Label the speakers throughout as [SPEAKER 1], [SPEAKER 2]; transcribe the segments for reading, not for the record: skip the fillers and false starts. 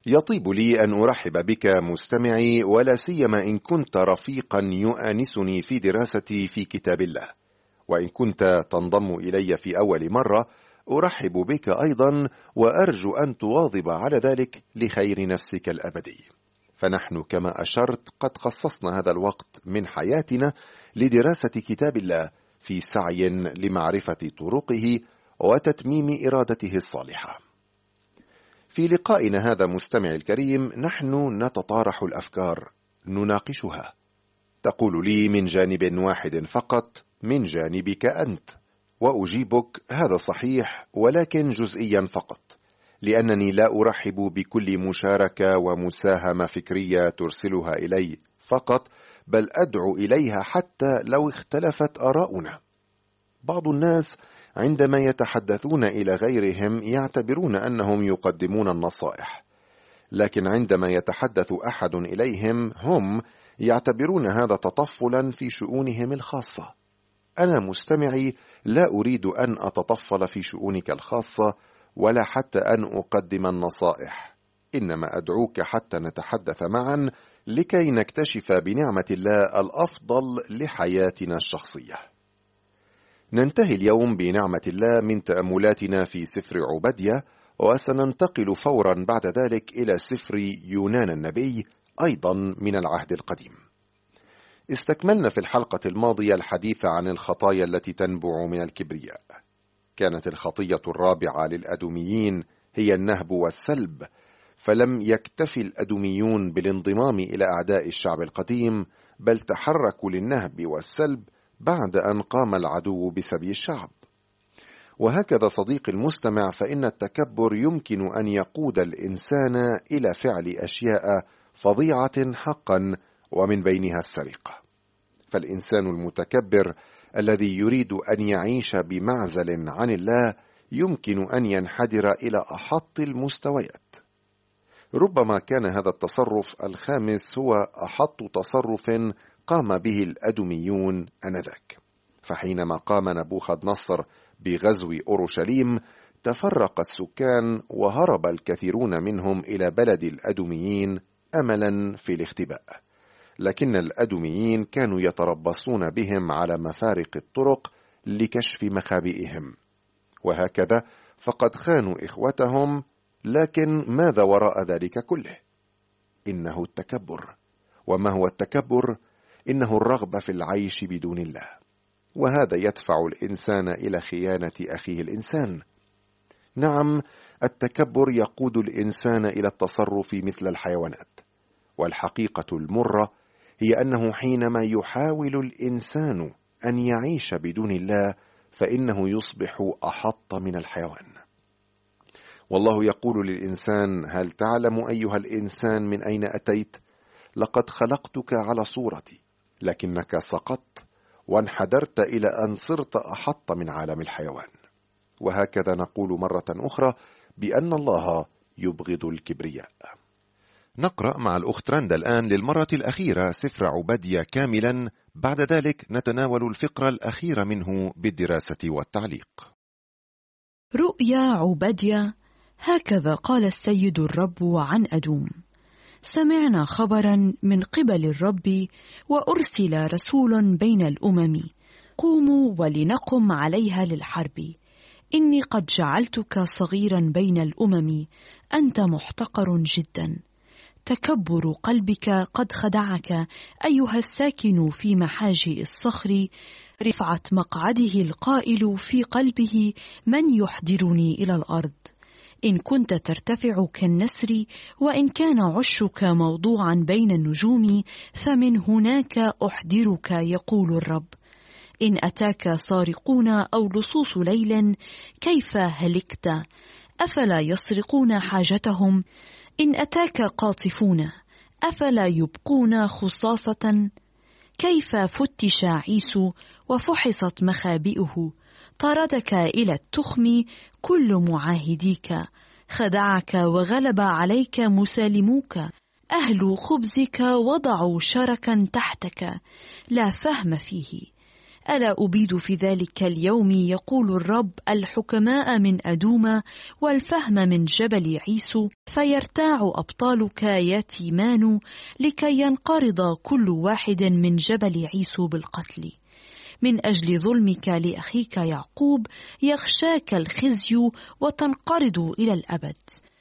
[SPEAKER 1] يطيب لي أن أرحب بك مستمعي، ولا سيما إن كنت رفيقا يؤانسني في دراستي في كتاب الله، وإن كنت تنضم إلي في أول مرة أرحب بك أيضا، وأرجو أن تواظب على ذلك لخير نفسك الأبدي. فنحن كما أشرت قد خصصنا هذا الوقت من حياتنا لدراسة كتاب الله في سعي لمعرفة طرقه وتتميم إرادته الصالحة. في لقائنا هذا مستمع الكريم نحن نتطارح الأفكار، نناقشها. تقول لي من جانب واحد فقط، من جانبك أنت، وأجيبك هذا صحيح ولكن جزئيا فقط، لأنني لا أرحب بكل مشاركة ومساهمة فكرية ترسلها إلي فقط، بل أدعو إليها حتى لو اختلفت آراؤنا. بعض الناس عندما يتحدثون إلى غيرهم يعتبرون أنهم يقدمون النصائح، لكن عندما يتحدث أحد إليهم هم يعتبرون هذا تطفلا في شؤونهم الخاصة. أنا مستمعي لا أريد أن أتطفل في شؤونك الخاصة، ولا حتى أن أقدم النصائح، إنما أدعوك حتى نتحدث معا لكي نكتشف بنعمة الله الأفضل لحياتنا الشخصية. ننتهي اليوم بنعمة الله من تأملاتنا في سفر عبدية، وسننتقل فورا بعد ذلك إلى سفر يونان النبي أيضا من العهد القديم. استكملنا في الحلقة الماضية الحديث عن الخطايا التي تنبع من الكبرياء. كانت الخطية الرابعة للأدوميين هي النهب والسلب، فلم يكتفي الأدوميون بالانضمام إلى أعداء الشعب القديم، بل تحركوا للنهب والسلب بعد أن قام العدو بسبي الشعب. وهكذا صديقي المستمع، فإن التكبر يمكن أن يقود الإنسان إلى فعل أشياء فظيعة حقا، ومن بينها السرقة. فالإنسان المتكبر الذي يريد أن يعيش بمعزل عن الله يمكن أن ينحدر إلى أحط المستويات. ربما كان هذا التصرف الخامس هو أحط تصرف قام به الأدوميون آنذاك. فحينما قام نبوخذ نصر بغزو أورشليم تفرق السكان، وهرب الكثيرون منهم إلى بلد الأدوميين أملا في الاختباء، لكن الأدوميين كانوا يتربصون بهم على مفارق الطرق لكشف مخابئهم، وهكذا فقد خانوا إخوتهم. لكن ماذا وراء ذلك كله؟ إنه التكبر. وما هو التكبر؟ إنه الرغبة في العيش بدون الله، وهذا يدفع الإنسان إلى خيانة أخيه الإنسان. نعم، التكبر يقود الإنسان إلى التصرف مثل الحيوانات، والحقيقة المرة هي أنه حينما يحاول الإنسان أن يعيش بدون الله فإنه يصبح أحط من الحيوان. والله يقول للإنسان: هل تعلم أيها الإنسان من أين أتيت؟ لقد خلقتك على صورتي، لكنك سقطت وانحدرت إلى أن صرت أحط من عالم الحيوان. وهكذا نقول مرة أخرى بأن الله يبغض الكبرياء. نقرأ مع الأخت رندا الآن للمرة الأخيرة سفر عبدية كاملا، بعد ذلك نتناول الفقرة الأخيرة منه بالدراسة والتعليق.
[SPEAKER 2] رؤيا عبدية. هكذا قال السيد الرب عن أدوم: سمعنا خبرا من قبل الرب، وأرسل رسول بين الأمم، قوموا ولنقم عليها للحرب. إني قد جعلتك صغيرا بين الأمم، أنت محتقر جدا. تكبر قلبك قد خدعك أيها الساكن في محاجئ الصخر. رفعة مقعده القائل في قلبه: من يحضرني إلى الأرض؟ إن كنت ترتفع كالنسر، وإن كان عشك موضوعا بين النجوم، فمن هناك أحضرك يقول الرب. إن أتاك سارقون أو لصوص ليل، كيف هلكت؟ أفلا يسرقون حاجتهم؟ إن أتاك قاطفون، أفلا يبقون خصاصة؟ كيف فتش عيسو وفحصت مخابئه؟ طردك إلى التخم كل معاهديك، خدعك وغلب عليك مسالموك. أهل خبزك وضعوا شركا تحتك لا فهم فيه. ألا أبيد في ذلك اليوم يقول الرب الحكماء من أدوم والفهم من جبل عيسو، فيرتاع أبطالك يا تيمان لكي ينقرض كل واحد من جبل عيسو بالقتل. من أجل ظلمك لأخيك يعقوب يغشاك الخزي وتنقرض إلى الأبد.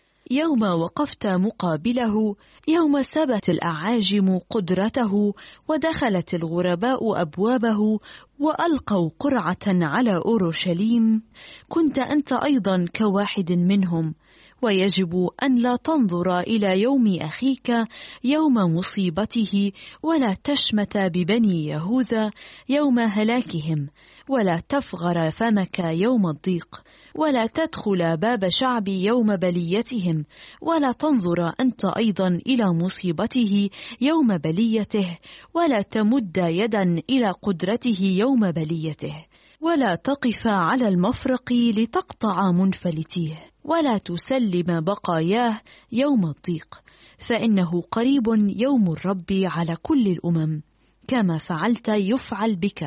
[SPEAKER 2] يوم وقفت مقابله، يوم سبت الأعاجم قدرته ودخلت الغرباء أبوابه وألقوا قرعة على أورشليم، كنت أنت أيضا كواحد منهم. ويجب أن لا تنظر إلى يوم أخيك يوم مصيبته، ولا تشمت ببني يهوذا يوم هلاكهم، ولا تفغر فمك يوم الضيق، ولا تدخل باب شعبي يوم بليتهم، ولا تنظر أنت أيضا إلى مصيبته يوم بليته، ولا تمد يدا إلى قدرته يوم بليته، ولا تقف على المفرق لتقطع منفلتيه، ولا تسلم بقاياه يوم الضيق، فإنه قريب يوم الرب على كل الأمم. كما فعلت يفعل بك،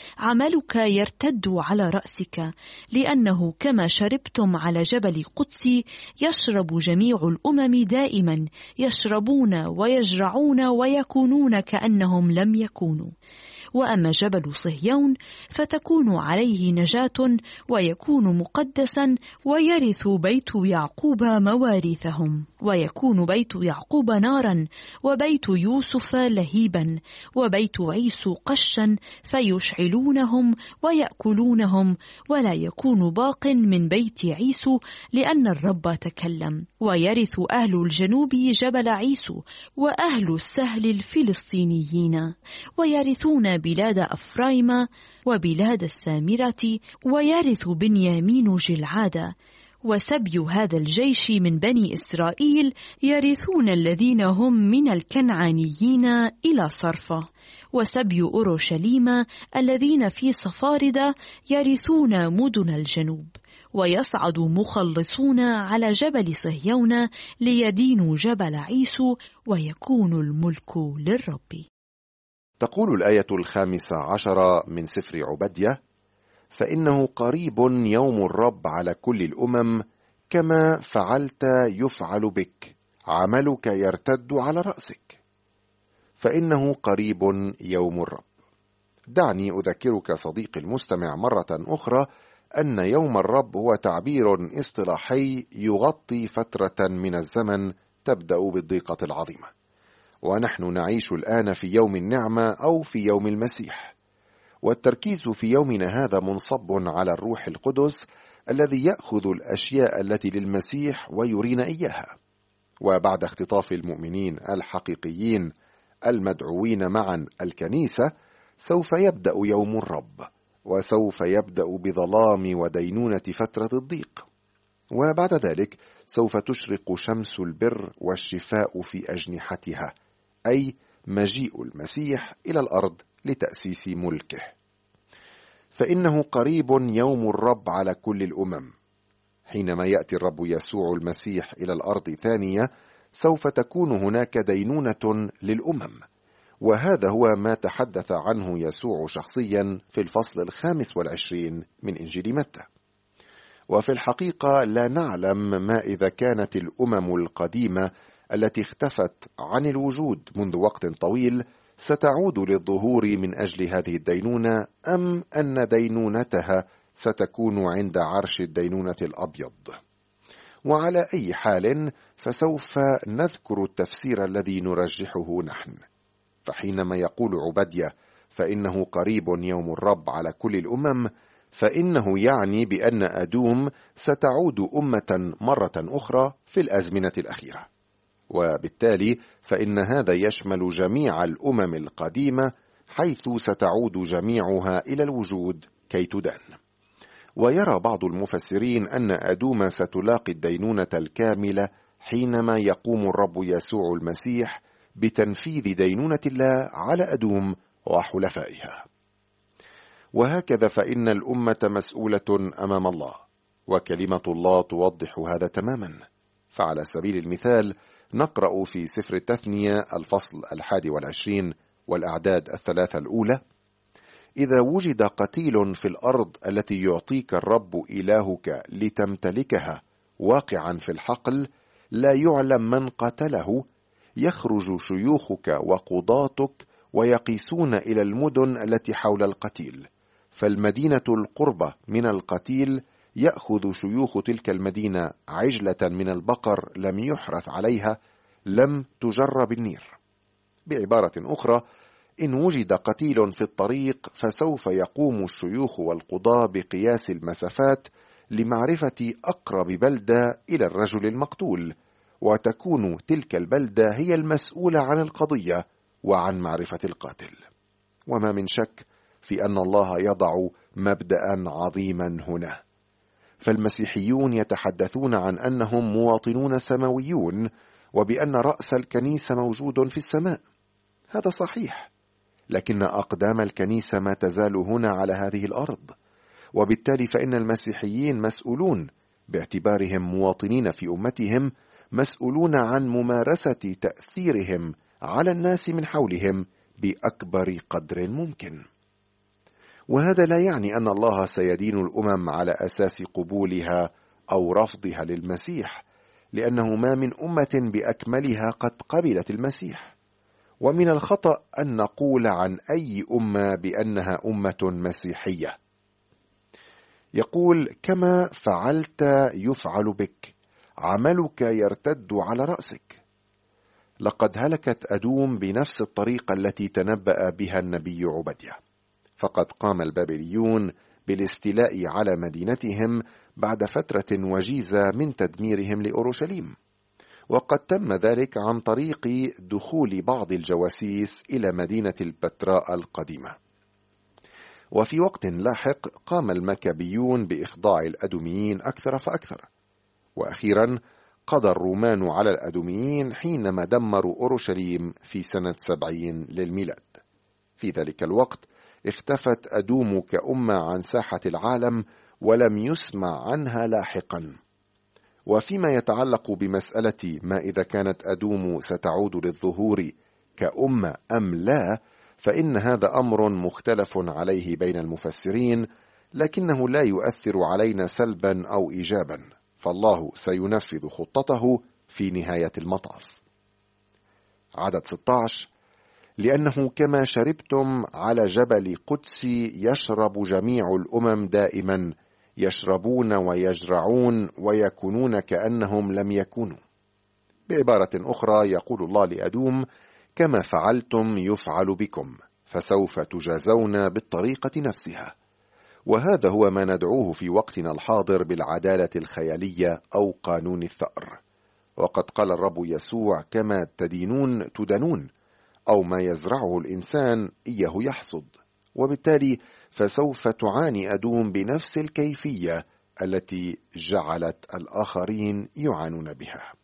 [SPEAKER 2] عملك يرتد على رأسك، لأنه كما شربتم على جبل قدسي يشرب جميع الأمم دائما، يشربون ويجرعون ويكونون كأنهم لم يكونوا. وأما جبل صهيون فتكون عليه نجاة ويكون مقدسا، ويرث بيت يعقوب مواريثهم، ويكون بيت يعقوب نارا، وبيت يوسف لهيبا، وبيت عيسو قشا، فيشعلونهم ويأكلونهم، ولا يكون باق من بيت عيسو، لأن الرب تكلم. ويرث أهل الجنوب جبل عيسو، وأهل السهل الفلسطينيين، ويرثون بلاد أفرايم وبلاد السامرة، ويرث بنيامين جلعاد. وسبي هذا الجيش من بني إسرائيل يرثون الذين هم من الكنعانيين إلى صرفة. وسبي أورشليم الذين في صفارد يرثون مدن الجنوب. ويصعد مخلصون على جبل صهيون ليدينوا جبل عيسو، ويكون الملك للرب.
[SPEAKER 1] تقول الآية 15 من سفر عبدية: فإنه قريب يوم الرب على كل الأمم، كما فعلت يفعل بك، عملك يرتد على رأسك. فإنه قريب يوم الرب. دعني أذكرك صديقي المستمع مرة أخرى أن يوم الرب هو تعبير اصطلاحي يغطي فترة من الزمن تبدأ بالضيقة العظيمة، ونحن نعيش الآن في يوم النعمة أو في يوم المسيح، والتركيز في يومنا هذا منصب على الروح القدس الذي يأخذ الأشياء التي للمسيح ويرينا إياها. وبعد اختطاف المؤمنين الحقيقيين المدعوين معا الكنيسة، سوف يبدأ يوم الرب، وسوف يبدأ بظلام ودينونة فترة الضيق، وبعد ذلك سوف تشرق شمس البر والشفاء في أجنحتها، أي مجيء المسيح إلى الأرض لتأسيس ملكه. فإنه قريب يوم الرب على كل الأمم. حينما يأتي الرب يسوع المسيح إلى الأرض ثانية، سوف تكون هناك دينونة للأمم، وهذا هو ما تحدث عنه يسوع شخصيا في الفصل 25 من إنجيل متى. وفي الحقيقة لا نعلم ما إذا كانت الأمم القديمة التي اختفت عن الوجود منذ وقت طويل ستعود للظهور من أجل هذه الدينونة، أم أن دينونتها ستكون عند عرش الدينونة الأبيض. وعلى أي حال فسوف نذكر التفسير الذي نرجحه نحن. فحينما يقول عبدية فإنه قريب يوم الرب على كل الأمم، فإنه يعني بأن أدوم ستعود أمة مرة أخرى في الأزمنة الأخيرة، وبالتالي فإن هذا يشمل جميع الأمم القديمة، حيث ستعود جميعها إلى الوجود كي تدان. ويرى بعض المفسرين أن أدوم ستلاقي الدينونة الكاملة حينما يقوم الرب يسوع المسيح بتنفيذ دينونة الله على أدوم وحلفائها. وهكذا فإن الأمة مسؤولة أمام الله، وكلمة الله توضح هذا تماما. فعلى سبيل المثال نقرأ في سفر التثنية الفصل 21 والأعداد 3 الأولى: إذا وجد قتيل في الأرض التي يعطيك الرب إلهك لتمتلكها واقعا في الحقل لا يعلم من قتله، يخرج شيوخك وقضاتك ويقيسون إلى المدن التي حول القتيل، فالمدينة القربة من القتيل يأخذ شيوخ تلك المدينة عجلة من البقر لم يحرث عليها لم تجر بالنير. بعبارة أخرى، إن وجد قتيل في الطريق فسوف يقوم الشيوخ والقضاة بقياس المسافات لمعرفة أقرب بلدة إلى الرجل المقتول، وتكون تلك البلدة هي المسؤولة عن القضية وعن معرفة القاتل. وما من شك في أن الله يضع مبدأ عظيما هنا، فالمسيحيون يتحدثون عن أنهم مواطنون سماويون وبأن رأس الكنيسة موجود في السماء. هذا صحيح، لكن أقدام الكنيسة ما تزال هنا على هذه الأرض، وبالتالي فإن المسيحيين مسؤولون باعتبارهم مواطنين في أمتهم، مسؤولون عن ممارسة تأثيرهم على الناس من حولهم بأكبر قدر ممكن. وهذا لا يعني أن الله سيدين الأمم على أساس قبولها أو رفضها للمسيح، لأنه ما من أمة بأكملها قد قبلت المسيح. ومن الخطأ أن نقول عن أي أمة بأنها أمة مسيحية. يقول: كما فعلت يفعل بك، عملك يرتد على رأسك. لقد هلكت أدوم بنفس الطريقة التي تنبأ بها النبي عبدية، فقد قام البابليون بالاستيلاء على مدينتهم بعد فترة وجيزة من تدميرهم لأورشليم، وقد تم ذلك عن طريق دخول بعض الجواسيس إلى مدينة البتراء القديمة. وفي وقت لاحق قام المكابيون بإخضاع الأدوميين أكثر فأكثر، وأخيرا قضى الرومان على الأدوميين حينما دمروا أورشليم في سنة 70 للميلاد. في ذلك الوقت اختفت أدوم كأمة عن ساحة العالم ولم يسمع عنها لاحقا. وفيما يتعلق بمسألة ما إذا كانت أدوم ستعود للظهور كأمة أم لا، فإن هذا أمر مختلف عليه بين المفسرين، لكنه لا يؤثر علينا سلبا أو إيجابا، فالله سينفذ خطته في نهاية المطاف. عدد 16: لأنه كما شربتم على جبل قدسي يشرب جميع الأمم دائما، يشربون ويجرعون ويكونون كأنهم لم يكونوا. بعبارة أخرى يقول الله لأدوم: كما فعلتم يفعل بكم، فسوف تجازون بالطريقة نفسها. وهذا هو ما ندعوه في وقتنا الحاضر بالعدالة الخيالية أو قانون الثأر. وقد قال الرب يسوع: كما تدينون تدنون، أو ما يزرعه الإنسان إياه يحصد. وبالتالي فسوف تعاني أدوم بنفس الكيفية التي جعلت الآخرين يعانون بها.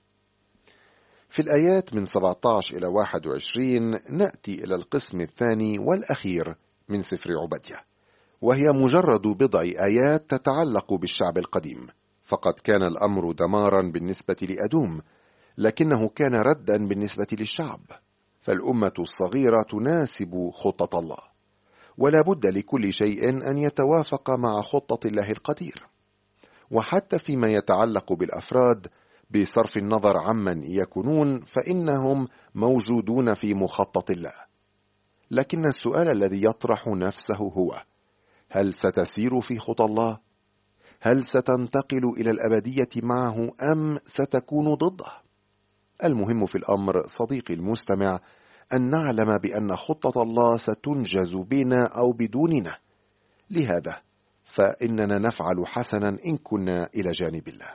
[SPEAKER 1] في الآيات من 17 إلى 21 نأتي إلى القسم الثاني والأخير من سفر عبدية، وهي مجرد بضع آيات تتعلق بالشعب القديم. فقد كان الأمر دمارا بالنسبة لأدوم، لكنه كان ردا بالنسبة للشعب، فالأمة الصغيرة تناسب خطة الله، ولا بد لكل شيء أن يتوافق مع خطة الله القدير. وحتى فيما يتعلق بالأفراد، بصرف النظر عمن يكونون، فإنهم موجودون في مخطط الله. لكن السؤال الذي يطرح نفسه هو: هل ستسير في خطى الله؟ هل ستنتقل إلى الأبدية معه أم ستكون ضده؟ المهم في الأمر صديقي المستمع أن نعلم بأن خطة الله ستنجز بنا أو بدوننا. لهذا فإننا نفعل حسنا إن كنا إلى جانب الله.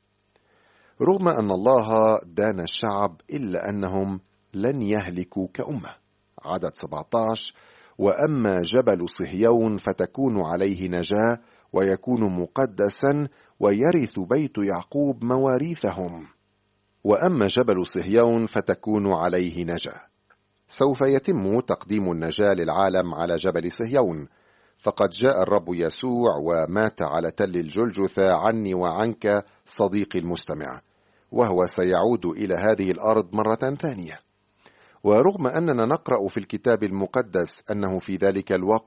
[SPEAKER 1] رغم أن الله دان الشعب إلا أنهم لن يهلكوا كأمة. عدد 17: وأما جبل صهيون فتكون عليه نجاة ويكون مقدسا ويرث بيت يعقوب مواريثهم. وأما جبل صهيون فتكون عليه نجاة. سوف يتم تقديم النجاة للعالم على جبل صهيون، فقد جاء الرب يسوع ومات على تل الجلجثة عني وعنك صديقي المستمع، وهو سيعود إلى هذه الأرض مرة ثانية. ورغم أننا نقرأ في الكتاب المقدس أنه في ذلك الوقت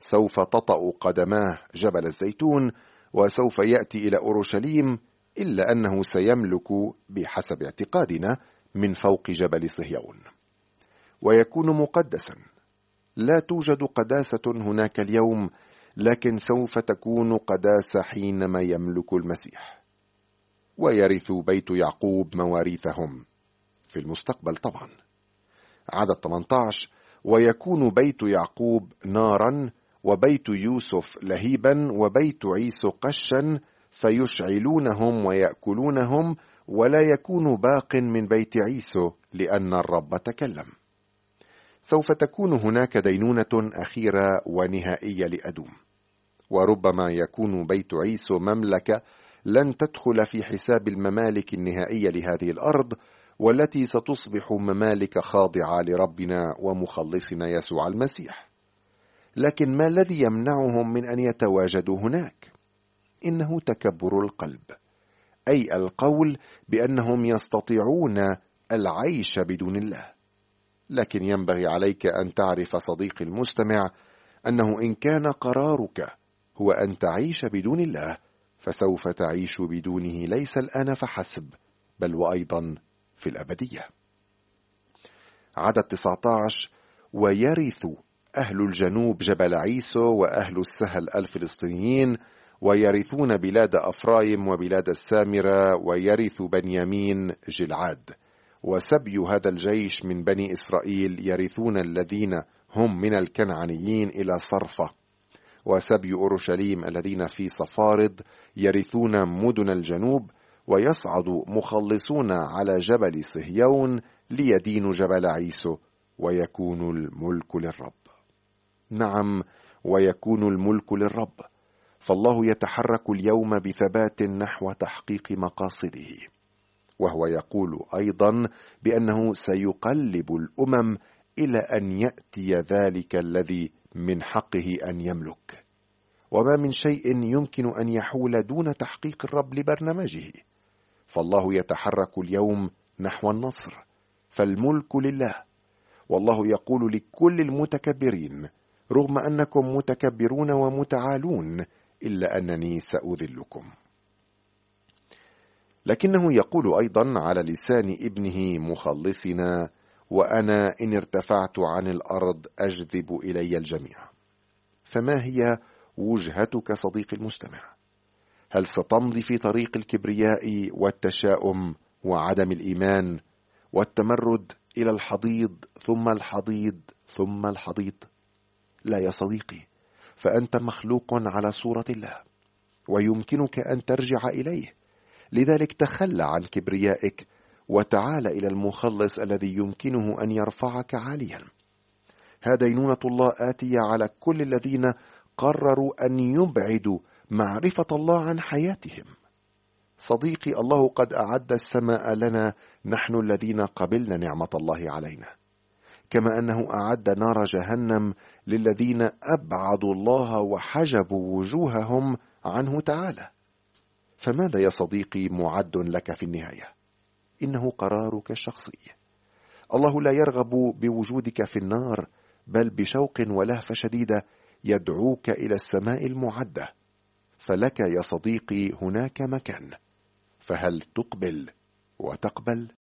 [SPEAKER 1] سوف تطأ قدماه جبل الزيتون وسوف يأتي إلى أورشليم، إلا أنه سيملك بحسب اعتقادنا من فوق جبل صهيون ويكون مقدسا. لا توجد قداسة هناك اليوم، لكن سوف تكون قداسة حينما يملك المسيح، ويرث بيت يعقوب مواريثهم في المستقبل طبعا. عدد 18: ويكون بيت يعقوب نارا وبيت يوسف لهيبا وبيت عيسو قشا، فيشعلونهم ويأكلونهم، ولا يكون باق من بيت عيسو، لأن الرب تكلم. سوف تكون هناك دينونة أخيرة ونهائية لأدوم، وربما يكون بيت عيسو مملكة لن تدخل في حساب الممالك النهائية لهذه الأرض، والتي ستصبح ممالك خاضعة لربنا ومخلصنا يسوع المسيح. لكن ما الذي يمنعهم من أن يتواجدوا هناك؟ إنه تكبر القلب، أي القول بأنهم يستطيعون العيش بدون الله. لكن ينبغي عليك أن تعرف صديقي المستمع أنه إن كان قرارك هو أن تعيش بدون الله، فسوف تعيش بدونه ليس الآن فحسب، بل وأيضا في الأبدية. عدد 19: ويرث أهل الجنوب جبل عيسو وأهل السهل الفلسطينيين، ويرثون بلاد أفرايم وبلاد السامرة، ويرث بنيامين جلعاد. وسبي هذا الجيش من بني إسرائيل يرثون الذين هم من الكنعانيين إلى صرفة، وسبي أورشليم الذين في صفارد يرثون مدن الجنوب، ويصعد مخلصون على جبل صهيون ليدينوا جبل عيسو، ويكون الملك للرب. نعم، ويكون الملك للرب، فالله يتحرك اليوم بثبات نحو تحقيق مقاصده، وهو يقول أيضا بأنه سيقلب الأمم إلى أن يأتي ذلك الذي من حقه أن يملك. وما من شيء يمكن أن يحول دون تحقيق الرب لبرنامجه، فالله يتحرك اليوم نحو النصر، فالملك لله. والله يقول لكل المتكبرين: رغم أنكم متكبرون ومتعالون، إلا أنني سأذلكم. لكنه يقول أيضا على لسان ابنه مخلصنا: وأنا إن ارتفعت عن الأرض أجذب إلي الجميع. فما هي وجهتك صديقي المستمع؟ هل ستمضي في طريق الكبرياء والتشاؤم وعدم الإيمان والتمرد إلى الحضيض ثم الحضيض ثم الحضيض؟ لا يا صديقي، فأنت مخلوق على صورة الله، ويمكنك أن ترجع إليه. لذلك تخلى عن كبريائك وتعال إلى المخلص الذي يمكنه أن يرفعك عاليا. دينونة الله آتية على كل الذين قرروا أن يبعدوا معرفة الله عن حياتهم. صديقي، الله قد أعد السماء لنا نحن الذين قبلنا نعمة الله علينا، كما أنه أعد نار جهنم للذين أبعدوا الله وحجبوا وجوههم عنه تعالى. فماذا يا صديقي معد لك في النهاية؟ إنه قرارك الشخصي. الله لا يرغب بوجودك في النار، بل بشوق ولهفة شديدة يدعوك إلى السماء المعدة. فلك يا صديقي هناك مكان، فهل تقبل وتقبل؟